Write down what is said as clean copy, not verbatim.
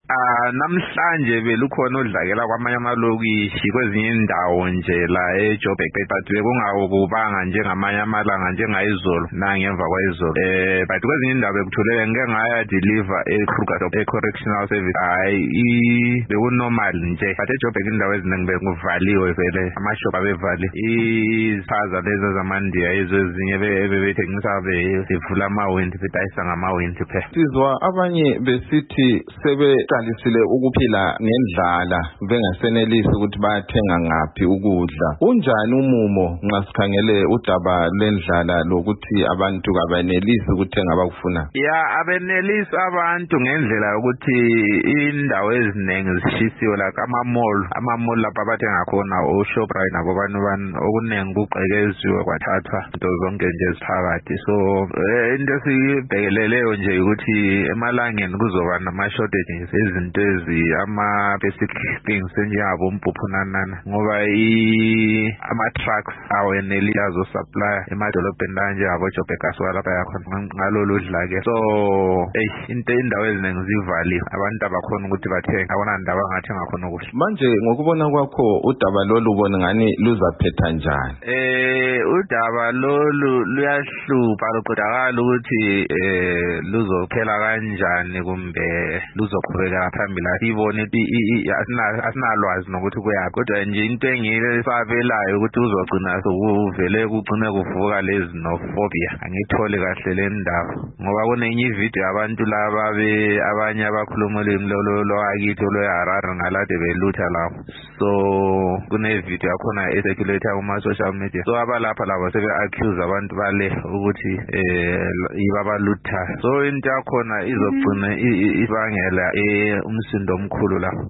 Namhlanje belukhona odlakela kwamanye amalokishi kwezinye indawo nje la eJoburg but bekungawukubanga njengamanye amalanga njengayizolo nangemva kwayizolo but kwezinye indawo bekuthulele ngeke ngaya deliver eKruger correctional service hayi bekunormal nje but eJoburg indawo eziningi bekuvaliwe vele amashop abevali izaza lezo zamandiya ezinye bebethengisa bevula amawindi bedayisa ngamawindi phela sizwa abanye besithi sebeqalisile ukuphila ngendlala bengasenelisi ukuthi bayathenga ngaphi ukudla unjani umumo nxa sikhangele udaba lendlala lokuthi abantu kabenelisi ukuthenga abakufuna abenelisi abantu ngendlela ukuthi indawo eziningi zishisiwe like ama-mall lapha abathenga khona oShoprite nabo bani okuningi kuqekeziwe kwathathwa into zonke nje eziphakathi so into esibhekeleleyo nje ukuthi emalangeni kuzoba nama-shortages izinto ama-basic things njengabo umpuphu nanana ngoba ama-trucks aweneli azosupply emadolobheni lanjengabo Joburg aswalapha yakhona ngalolu dlake so indawo eziningi zivaliwe abantu abakhona ukuthi bathenge akunandaba angathenga khona ukudla manje ngokubona kwakho udaba lolu ubona ngani luzaphetha njani udaba lolu luyahlupha luqedakala ukuthi luzophela kanjani kumbe luzoqhubeka phambili asibone asinalwazi nokuthi kuyaphi kodwa nje into engiyisabelayo ukuthi uzogcina sokuvele kugcine kuvuka lezi nophobia angithole kahle le ndaba ngoba kunenye ivideo abantu laba abanye abakhuluma ulimi lwakithi lweHarare ngalade belutha lapho so kunevideo yakhona eseculator kuma social media so abalapha labo sebe-accuse abantu bale ukuthi yibabalutha so into yakhona izogcina ibangela umsindo omkhulu lapho